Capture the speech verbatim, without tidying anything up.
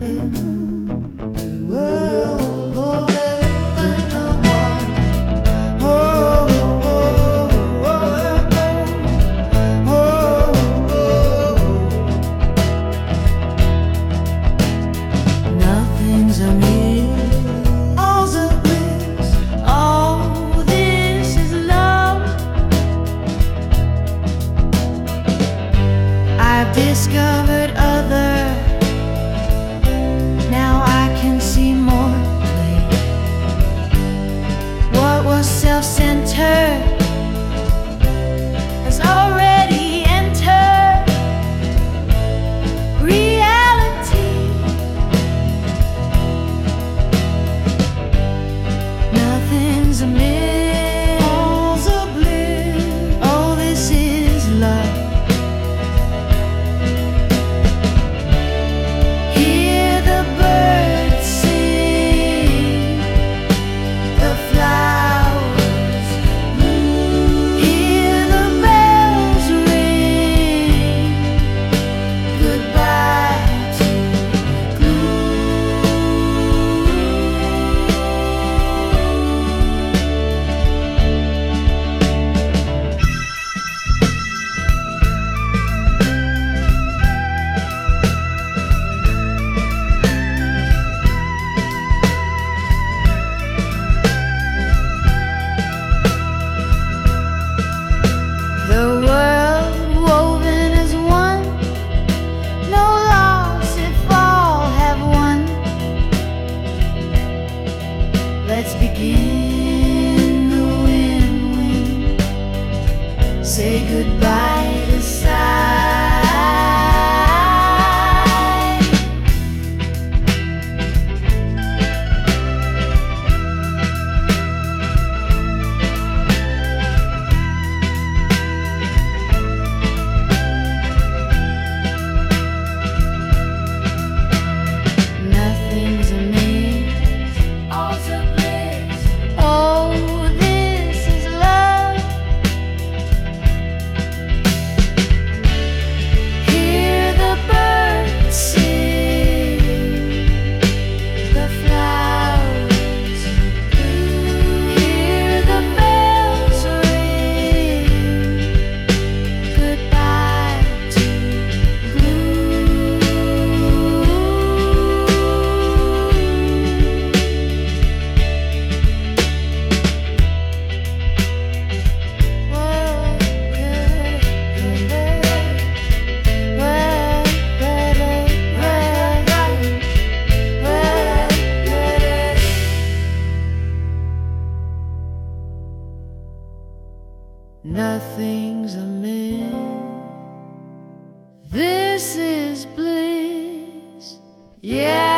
Discovered other, now I can see more clear. What was self-centered has already entered reality. Nothing's a myth, all's a bliss. Oh, this is love. The world woven as one, no loss if all have won. Let's begin the win-win. Say goodbye to sight. Nothing's a myth. This is bliss. Yeah.